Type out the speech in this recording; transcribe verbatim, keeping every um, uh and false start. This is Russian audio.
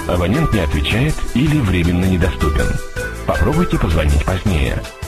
Абонент не отвечает или временно недоступен. Попробуйте позвонить позднее.